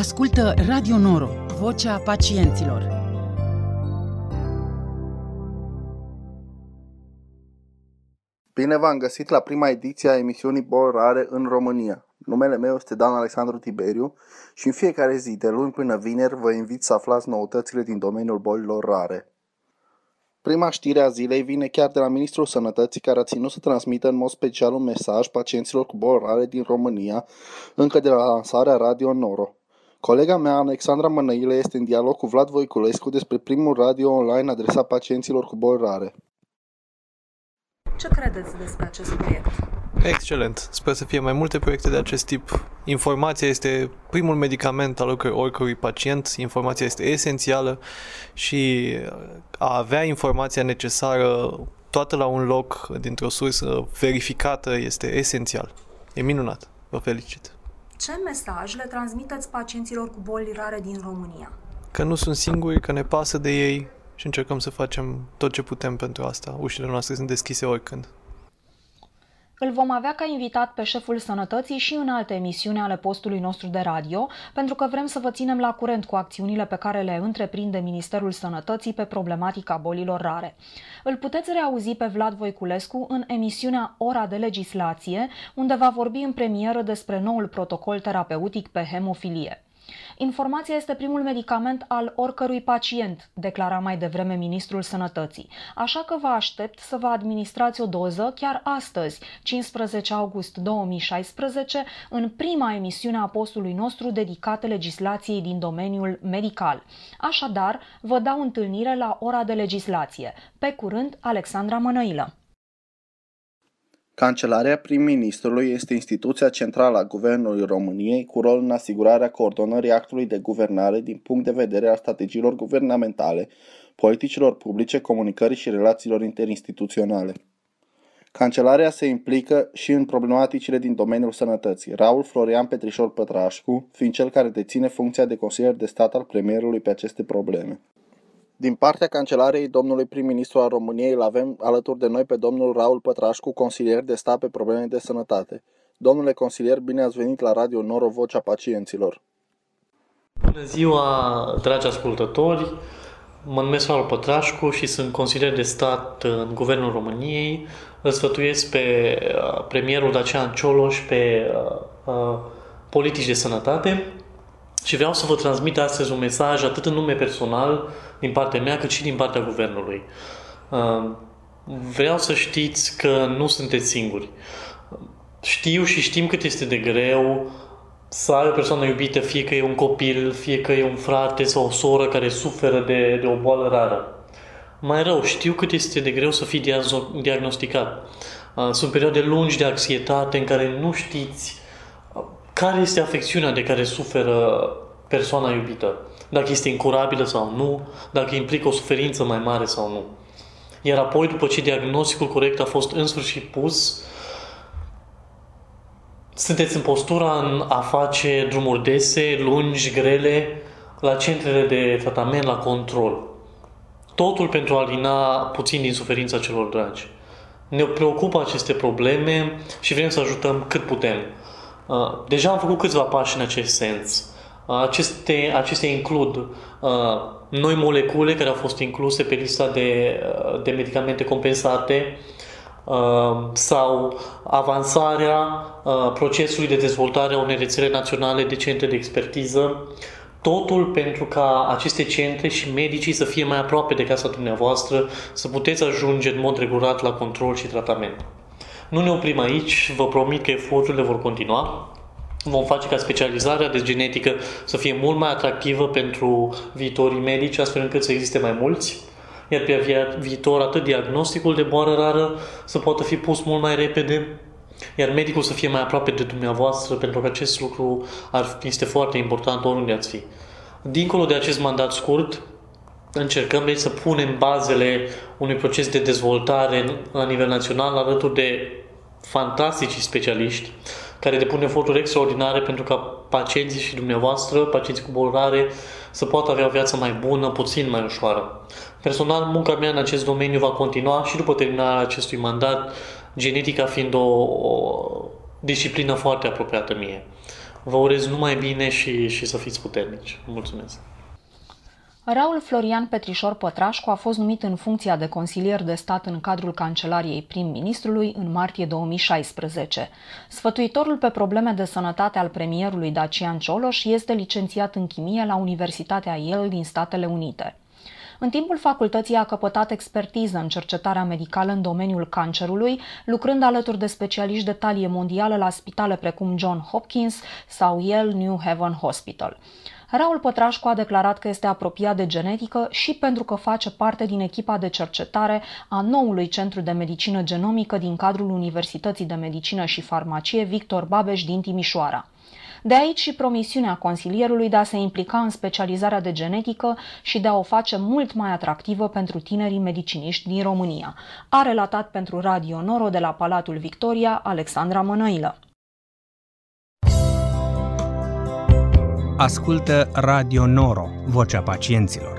Ascultă Radio Noro, vocea pacienților. Bine v-am găsit la prima ediție a emisiunii Boli Rare în România. Numele meu este Dan Alexandru Tiberiu și în fiecare zi, de luni până vineri, vă invit să aflați noutățile din domeniul bolilor rare. Prima știre a zilei vine chiar de la Ministrul Sănătății, care a ținut să transmită în mod special un mesaj pacienților cu boli rare din România, încă de la lansarea Radio Noro. Colega mea, Alexandra Mănăilă, este în dialog cu Vlad Voiculescu despre primul radio online adresat pacienților cu boli rare. Ce credeți despre acest proiect? Excelent! Sper să fie mai multe proiecte de acest tip. Informația este primul medicament al oricărui pacient, informația este esențială și a avea informația necesară toată la un loc, dintr-o sursă verificată, este esențial. E minunat! Vă felicit! Ce mesaj le transmiteți pacienților cu boli rare din România? Că nu sunt singuri, că ne pasă de ei și încercăm să facem tot ce putem pentru asta. Ușile noastre sunt deschise oricând. Îl vom avea ca invitat pe șeful sănătății și în alte emisiuni ale postului nostru de radio, pentru că vrem să vă ținem la curent cu acțiunile pe care le întreprinde Ministerul Sănătății pe problematica bolilor rare. Îl puteți reauzi pe Vlad Voiculescu în emisiunea Ora de Legislație, unde va vorbi în premieră despre noul protocol terapeutic pe hemofilie. Informația este primul medicament al oricărui pacient, declara mai devreme Ministrul Sănătății. Așa că vă aștept să vă administrați o doză chiar astăzi, 15 august 2016, în prima emisiune a postului nostru dedicată legislației din domeniul medical. Așadar, vă dau întâlnire la Ora de Legislație. Pe curând, Alexandra Mănăilă. Cancelarea prim-ministrului este instituția centrală a Guvernului României cu rol în asigurarea coordonării actului de guvernare din punct de vedere al strategiilor guvernamentale, politicilor publice, comunicării și relațiilor interinstituționale. Cancelarea se implică și în problematicile din domeniul sănătății, Raul Florian Petrișor Pătrașcu fiind cel care deține funcția de consilier de stat al premierului pe aceste probleme. Din partea Cancelarei domnului prim-ministru al României îl avem alături de noi pe domnul Raul Pătrașcu, consilier de stat pe probleme de sănătate. Domnule consilier, bine ați venit la Radio Noro, vocea pacienților. Bună ziua, dragi ascultători! Mă numesc Raul Pătrașcu și sunt consilier de stat în Guvernul României. Îl sfătuiesc pe premierul Dacian Cioloș pe politici de sănătate. Și vreau să vă transmit astăzi un mesaj atât în nume personal din partea mea, cât și din partea Guvernului. Vreau să știți că nu sunteți singuri. Știu și știm cât este de greu să ai o persoană iubită, fie că e un copil, fie că e un frate sau o soră care suferă de o boală rară. Mai rău, știu cât este de greu să fii diagnosticat. Sunt perioade lungi de anxietate în care nu știți care este afecțiunea de care suferă persoana iubită? Dacă este incurabilă sau nu, dacă implică o suferință mai mare sau nu. Iar apoi, după ce diagnosticul corect a fost în sfârșit pus, sunteți în postura în a face drumuri dese, lungi, grele, la centrele de tratament, la control. Totul pentru a alina puțin din suferința celor dragi. Ne preocupă aceste probleme și vrem să ajutăm cât putem. Deja am făcut câțiva pași în acest sens. Acestea includ noi molecule care au fost incluse pe lista de medicamente compensate sau avansarea procesului de dezvoltare a unei rețele naționale de centre de expertiză. Totul pentru ca aceste centre și medicii să fie mai aproape de casa dumneavoastră, să puteți ajunge în mod regulat la control și tratament. Nu ne oprim aici, vă promit că eforturile vor continua. Vom face ca specializarea de genetică să fie mult mai atractivă pentru viitorii medici, astfel încât să existe mai mulți, iar pe viitor atât diagnosticul de boală rară să poată fi pus mult mai repede, iar medicul să fie mai aproape de dumneavoastră, pentru că acest lucru este foarte important oriunde ați fi. Dincolo de acest mandat scurt, încercăm deci să punem bazele unui proces de dezvoltare la nivel național alături de fantastici specialiști care depun eforturi extraordinare pentru ca pacienții și dumneavoastră, pacienții cu boli rare, să poată avea o viață mai bună, puțin mai ușoară. Personal, munca mea în acest domeniu va continua și după terminarea acestui mandat, genetica fiind o disciplină foarte apropiată mie. Vă urez numai bine și să fiți puternici. Mulțumesc! Raul Florian Petrișor Pătrașcu a fost numit în funcția de consilier de stat în cadrul Cancelariei prim-ministrului în martie 2016. Sfătuitorul pe probleme de sănătate al premierului Dacian Cioloș este licențiat în chimie la Universitatea Yale din Statele Unite. În timpul facultății a căpătat expertiză în cercetarea medicală în domeniul cancerului, lucrând alături de specialiști de talie mondială la spitale precum John Hopkins sau Yale New Haven Hospital. Raul Pătrașcu a declarat că este apropiat de genetică și pentru că face parte din echipa de cercetare a noului Centru de Medicină Genomică din cadrul Universității de Medicină și Farmacie Victor Babeș din Timișoara. De aici și promisiunea consilierului de a se implica în specializarea de genetică și de a o face mult mai atractivă pentru tinerii mediciniști din România. A relatat pentru Radio Noro de la Palatul Victoria Alexandra Mănăilă. Ascultă Radio Noro, vocea pacienților.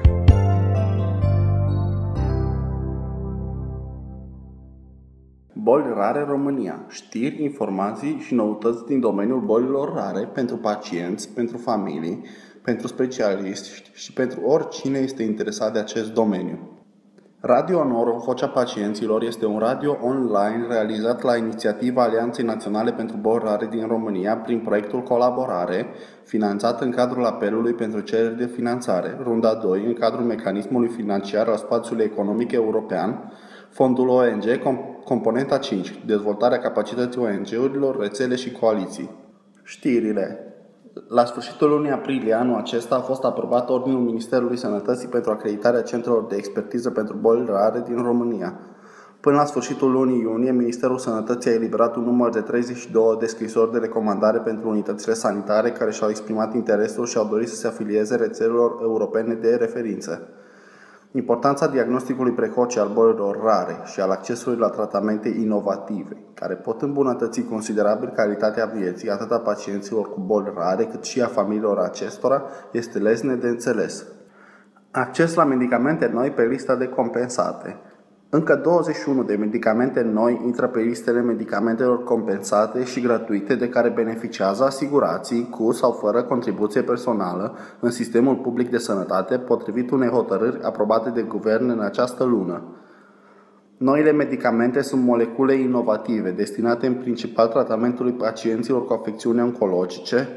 Boli rare în România. Știri, informații și noutăți din domeniul bolilor rare pentru pacienți, pentru familii, pentru specialiști și pentru oricine este interesat de acest domeniu. Radio Noro, vocea pacienților, este un radio online realizat la inițiativa Alianței Naționale pentru Boli Rare din România prin proiectul Colaborare, finanțat în cadrul apelului pentru cereri de finanțare, runda 2, în cadrul mecanismului financiar al spațiului economic european, fondul ONG, componenta 5, dezvoltarea capacității ONG-urilor, rețele și coaliții. Știrile. La sfârșitul lunii aprilie anul acesta a fost aprobat Ordinul Ministerului Sănătății pentru acreditarea centrelor de expertiză pentru boli rare din România. Până la sfârșitul lunii iunie, Ministerul Sănătății a eliberat un număr de 32 de scrisori de recomandare pentru unitățile sanitare care și-au exprimat interesul și au dorit să se afilieze rețelelor europene de referință. Importanța diagnosticului precoce al bolilor rare și al accesului la tratamente inovative, care pot îmbunătăți considerabil calitatea vieții atât a pacienților cu boli rare cât și a familiilor acestora, este lesne de înțeles. Acces la medicamente noi pe lista de compensate. Încă 21 de medicamente noi intră pe listele medicamentelor compensate și gratuite de care beneficiază asigurații cu sau fără contribuție personală în sistemul public de sănătate, potrivit unei hotărâri aprobate de guvern în această lună. Noile medicamente sunt molecule inovative, destinate în principal tratamentului pacienților cu afecțiuni oncologice,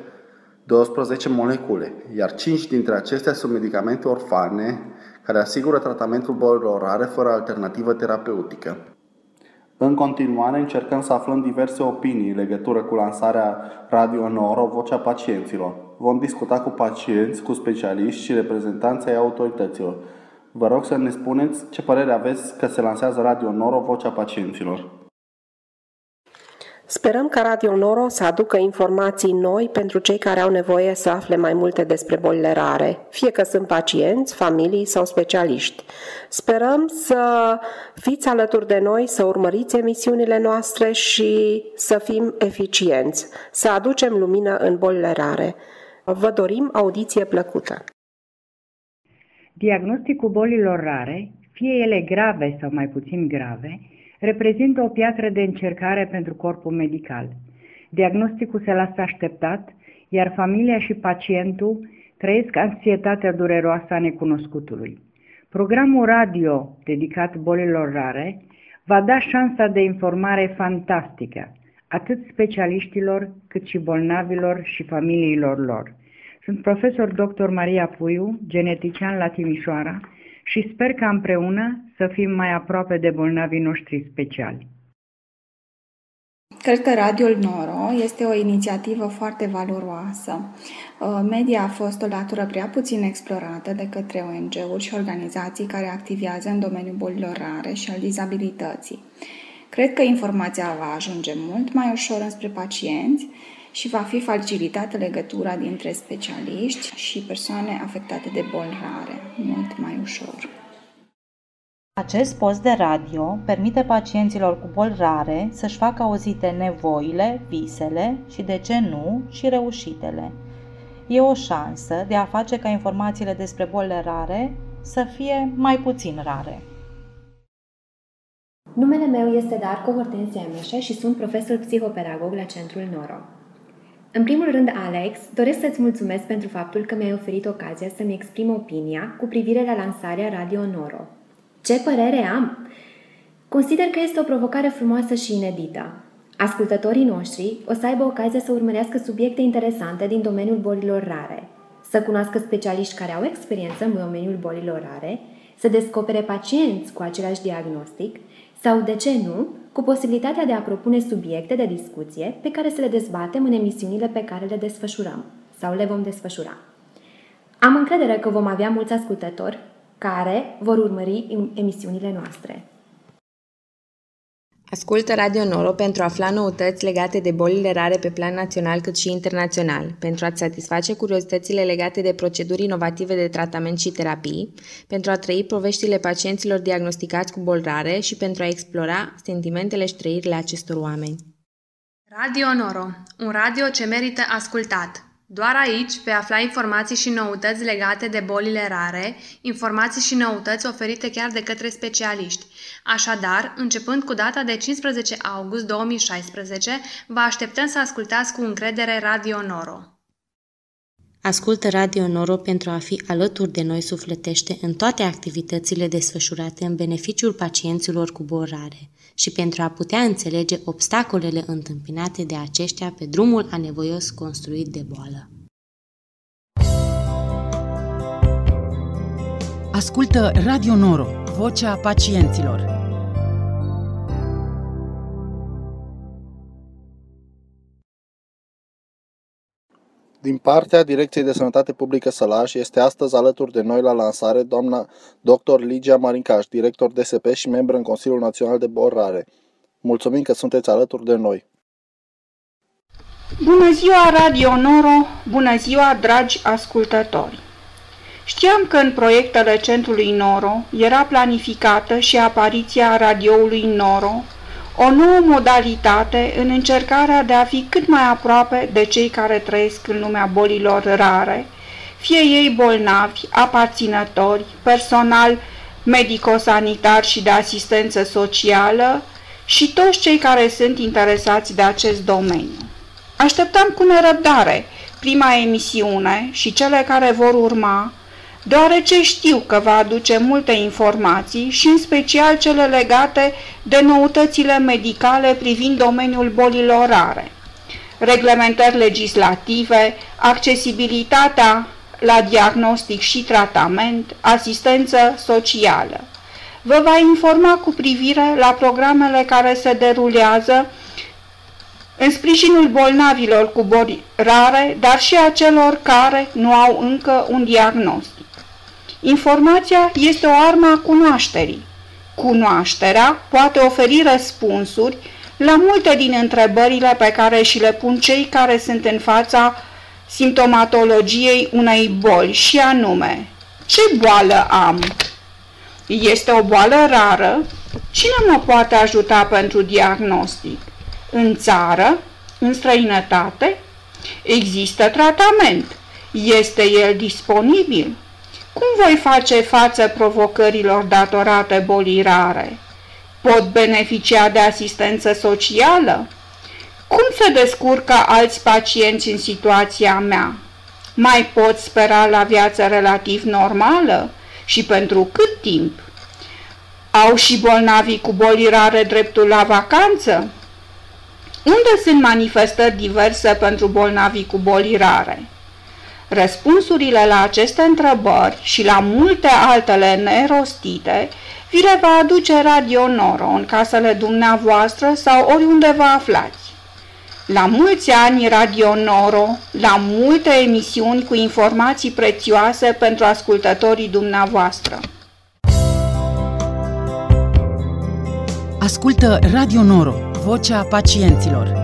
12 molecule, iar 5 dintre acestea sunt medicamente orfane, care asigură tratamentul bolilor rare fără alternativă terapeutică. În continuare, încercăm să aflăm diverse opinii în legătură cu lansarea Radio Noro, vocea pacienților. Vom discuta cu pacienți, cu specialiști și reprezentanții ai autorităților. Vă rog să ne spuneți ce părere aveți că se lansează Radio Noro, vocea pacienților. Sperăm ca Radio Noro să aducă informații noi pentru cei care au nevoie să afle mai multe despre bolile rare, fie că sunt pacienți, familii sau specialiști. Sperăm să fiți alături de noi, să urmăriți emisiunile noastre și să fim eficienți, să aducem lumină în bolile rare. Vă dorim audiție plăcută! Diagnosticul bolilor rare, fie ele grave sau mai puțin grave, reprezintă o piatră de încercare pentru corpul medical. Diagnosticul se lasă așteptat, iar familia și pacientul trăiesc anxietatea dureroasă a necunoscutului. Programul radio dedicat bolilor rare va da șansa de informare fantastică, atât specialiștilor cât și bolnavilor și familiilor lor. Sunt profesor dr. Maria Puiu, genetician la Timișoara, și sper că împreună să fim mai aproape de bolnavii noștri speciali. Cred că Radio Noro este o inițiativă foarte valoroasă. Media a fost o latură prea puțin explorată de către ONG-uri și organizații care activează în domeniul bolilor rare și al dizabilității. Cred că informația va ajunge mult mai ușor înspre pacienți și va fi facilitată legătura dintre specialiști și persoane afectate de boli rare, mult mai ușor. Acest post de radio permite pacienților cu boli rare să-și facă auzite nevoile, visele și, de ce nu, și reușitele. E o șansă de a face ca informațiile despre bolile rare să fie mai puțin rare. Numele meu este Darko Hortensia Meșe și sunt profesor psihopedagog la Centrul Noro. În primul rând, Alex, doresc să-ți mulțumesc pentru faptul că mi-ai oferit ocazia să-mi exprim opinia cu privire la lansarea Radio Noro. Ce părere am? Consider că este o provocare frumoasă și inedită. Ascultătorii noștri o să aibă ocazia să urmărească subiecte interesante din domeniul bolilor rare, să cunoască specialiști care au experiență în domeniul bolilor rare, să descopere pacienți cu același diagnostic sau, de ce nu, cu posibilitatea de a propune subiecte de discuție pe care să le dezbatem în emisiunile pe care le desfășurăm sau le vom desfășura. Am încredere că vom avea mulți ascultători care vor urmări emisiunile noastre. Ascultă Radio Noro pentru a afla noutăți legate de bolile rare pe plan național cât și internațional, pentru a-ți satisface curiozitățile legate de proceduri inovative de tratament și terapii, pentru a trăi poveștile pacienților diagnosticați cu boli rare și pentru a explora sentimentele și trăirile acestor oameni. Radio Noro, un radio ce merită ascultat. Doar aici vei afla informații și noutăți legate de bolile rare, informații și noutăți oferite chiar de către specialiști. Așadar, începând cu data de 15 august 2016, vă așteptăm să ascultați cu încredere Radio Noro. Ascultă Radio Noro pentru a fi alături de noi sufletește în toate activitățile desfășurate în beneficiul pacienților cu boli rare și pentru a putea înțelege obstacolele întâmpinate de aceștia pe drumul anevoios construit de boală. Ascultă Radio Noro, vocea pacienților. Din partea Direcției de Sănătate Publică Sălaș este astăzi alături de noi la lansare doamna dr. Ligia Marincaș, director DSP și membru în Consiliul Național de Boli Rare. Mulțumim că sunteți alături de noi. Bună ziua Radio Noro, bună ziua dragi ascultători! Știam că în proiectele Centrului Noro era planificată și apariția radioului Noro, o nouă modalitate în încercarea de a fi cât mai aproape de cei care trăiesc în lumea bolilor rare, fie ei bolnavi, aparținători, personal medico-sanitar și de asistență socială și toți cei care sunt interesați de acest domeniu. Așteptăm cu nerăbdare prima emisiune și cele care vor urma, deoarece știu că va aduce multe informații și în special cele legate de noutățile medicale privind domeniul bolilor rare, reglementări legislative, accesibilitatea la diagnostic și tratament, asistență socială. Vă va informa cu privire la programele care se derulează în sprijinul bolnavilor cu boli rare, dar și a celor care nu au încă un diagnostic. Informația este o armă a cunoașterii. Cunoașterea poate oferi răspunsuri la multe din întrebările pe care și le pun cei care sunt în fața simptomatologiei unei boli, și anume: ce boală am? Este o boală rară? Cine mă poate ajuta pentru diagnostic? În țară? În străinătate? Există tratament? Este el disponibil? Cum voi face față provocărilor datorate bolii rare? Pot beneficia de asistență socială? Cum se descurcă alți pacienți în situația mea? Mai pot spera la viață relativ normală? Și pentru cât timp? Au și bolnavii cu boli rare dreptul la vacanță? Unde sunt manifestări diverse pentru bolnavii cu boli rare? Răspunsurile la aceste întrebări și la multe altele nerostite vi le va aduce Radio Noro în casele dumneavoastră sau oriunde vă aflați. La mulți ani Radio Noro, la multe emisiuni cu informații prețioase pentru ascultătorii dumneavoastră. Ascultă Radio Noro, vocea pacienților.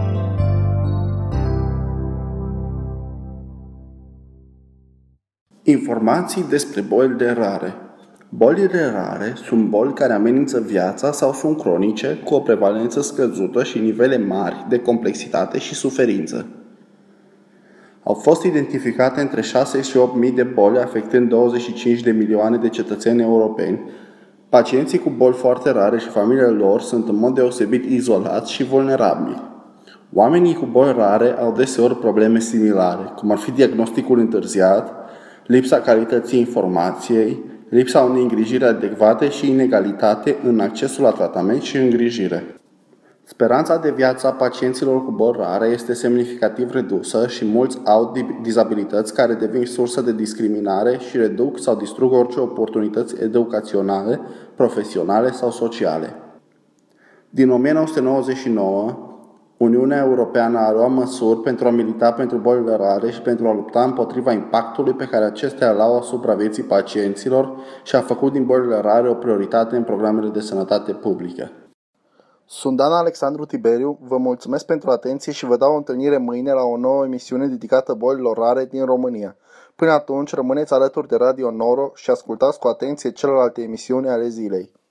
Informații despre bolile rare. Bolile rare sunt boli care amenință viața sau sunt cronice, cu o prevalență scăzută și nivele mari de complexitate și suferință. Au fost identificate între 6 și 8.000 de boli afectând 25 de milioane de cetățeni europeni. Pacienții cu boli foarte rare și familiile lor sunt în mod deosebit izolați și vulnerabili. Oamenii cu boli rare au deseori probleme similare, cum ar fi diagnosticul întârziat, lipsa calității informației, lipsa unei îngrijiri adecvate și inegalitate în accesul la tratament și îngrijire. Speranța de viață a pacienților cu boli rare este semnificativ redusă și mulți au dizabilități care devin sursă de discriminare și reduc sau distrug orice oportunități educaționale, profesionale sau sociale. Din 1999, Uniunea Europeană a luat măsuri pentru a milita pentru bolile rare și pentru a lupta împotriva impactului pe care acestea îl au asupra vieții pacienților și a făcut din bolile rare o prioritate în programele de sănătate publică. Sunt Dan Alexandru Tiberiu, vă mulțumesc pentru atenție și vă dau o întâlnire mâine la o nouă emisiune dedicată bolilor rare din România. Până atunci, rămâneți alături de Radio Noro și ascultați cu atenție celelalte emisiuni ale zilei.